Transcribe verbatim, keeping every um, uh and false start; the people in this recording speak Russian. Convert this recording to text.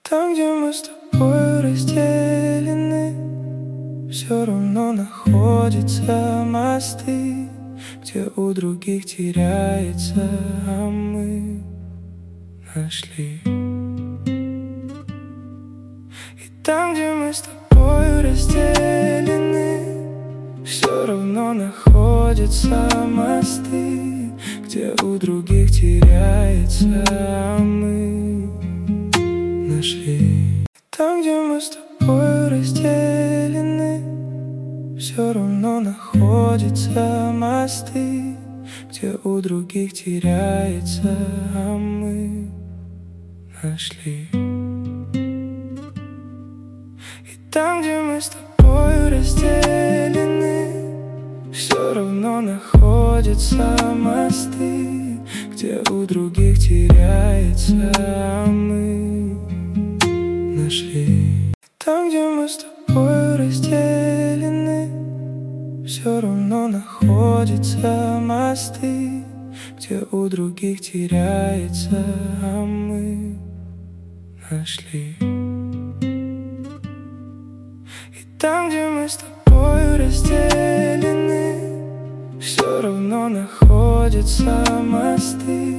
Там, где мы с тобой разделены, все равно находятся мосты, где у других теряется, а мы нашли. И там, где мы с тобой разделены, все равно находятся мосты, где у других теряется, а мы нашли. Там, где мы с тобой разделены, все равно находятся мосты, где у других теряется, а мы нашли. И там, где мы с тобой разделены, все равно находятся мосты, где у других теряется, а мы нашли. Там, где мы с тобой разделены, все равно находятся мосты, где у других теряется, а мы нашли. И там, где мы с тобой разделены, все равно находятся мосты,